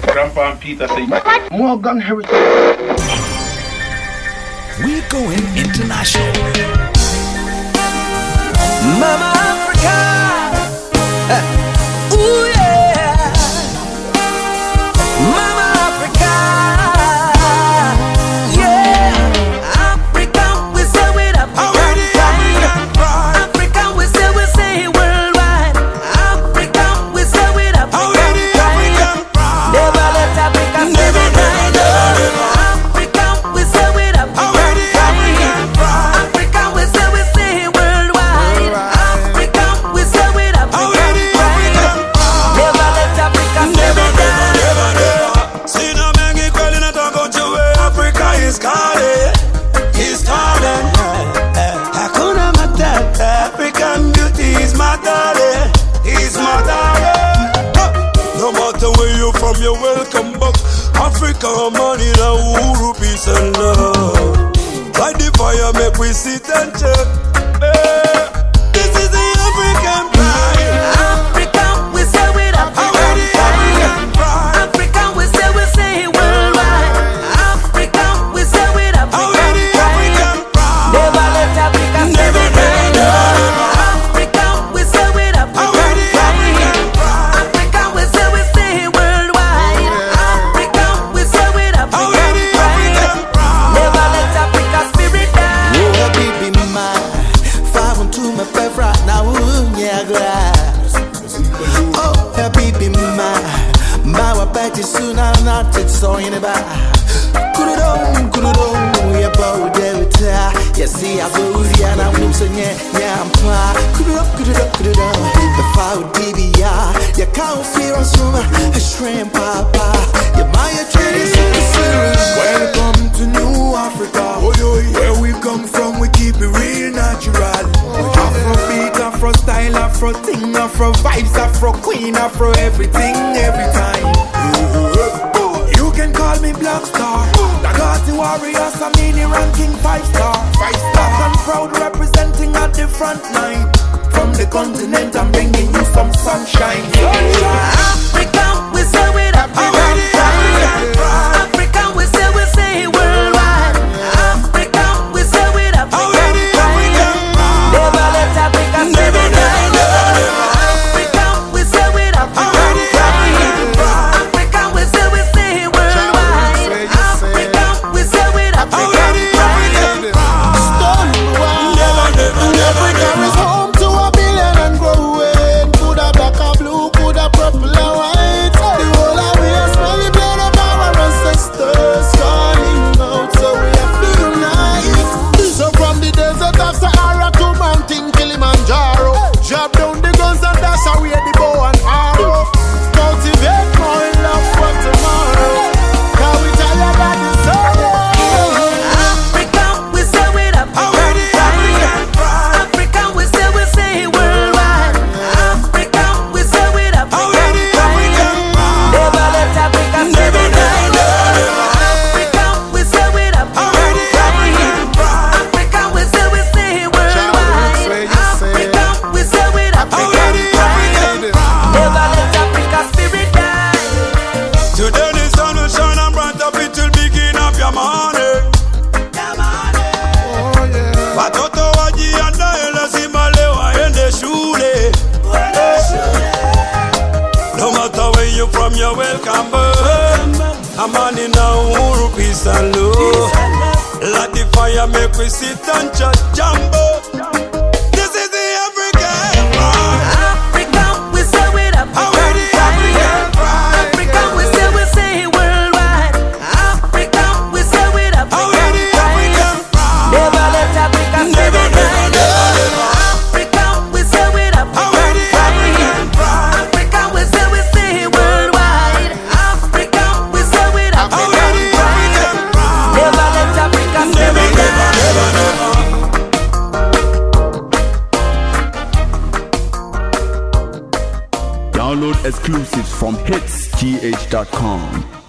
Grandpa and Peter say, Morgan Heritage. We're going international. Mama Africa. Ooh yeah. Mama Africa. Yeah. Africa, we say with Africa. Africa, we say worldwide. Africa, we say with Africa. Never let Africa say we die. Africa, we say with Africa. Africa, we say worldwide. Africa, we say with Africa. Never let Africa say we die. See no man get calling and talk about you where Africa is calling. He's calling. Hakuna Matata. African beauty is my darling. He's my darling. No matter where you're from, you're welcome back. Africa, money, now, uhuru, peace and love. By the fire, make we sit and check. This is the African pride. Africa, we say with Africa. Africa, we say worldwide. Africa, we say with Africa. Never let Africa say we die. Africa, we say with Africa. Africa, we say worldwide. Africa, we say with Africa. Never let Africa spirit die. Oh, baby, my fire to my favorite now, yeah, glass. Oh, baby, my wapati soon I'm not so in the bar. Could yeah, bow there. Yes, see, I go, yeah, and I'm so yeah, I'm far. Could it the fire baby, yeah, you can't fear us from a shrimp, papa. You're my tradition, serious. Welcome to New Africa. Where we come from, we keep it real natural. Afro beat, Afro style, Afro thing, Afro vibes, Afro queen, Afro everything, every time. You can call me Black Star. Nagati Warriors, I'm in the ranking 5-star. 5-star and proud, representing at the front line. From the continent, I'm bringing you some sunshine. Africa, we say with Africa. Africa, we say worldwide. Africa, we say with Africa. Never let Africa say we die. Africa, we say with Africa. Africa, we say worldwide. Africa, we say with Africa. Africa is home to a billion and growing. Coulda black or blue, coulda purple and white. The whole of we are smelly blood of our ancestors calling out, so we have to unite. So from the desert of Sahara to mountain Kilimanjaro, drop down the guns and dash away the bow and arrow. Cultivate more love for tomorrow. Now we tired of the sorrow. Africa, we say with Africa. Africa, we say worldwide. Africa, we say with Africa. Never let Africa say we die. Africa, we say with Africa. Africa, we say worldwide. Africa, we say with Africa. Never let Africa spirit die. Today the sun will shine and bright up, it will begin up your morning. Watoto wajiandae, lazima leo waende shule. No matter where you from, you're welcome back. Amani na uhuru, peace and love. Let the fire make we sit and chat jumbo. This is the African pride. Africa, we say with Africa. Africa, we say worldwide. Africa, we say with Africa. Never let Africa say we die. Africa, we say with Africa. Africa, we say worldwide. Africa, we say with Africa. Never let Africa say we die. Download exclusives from hitsgh.com.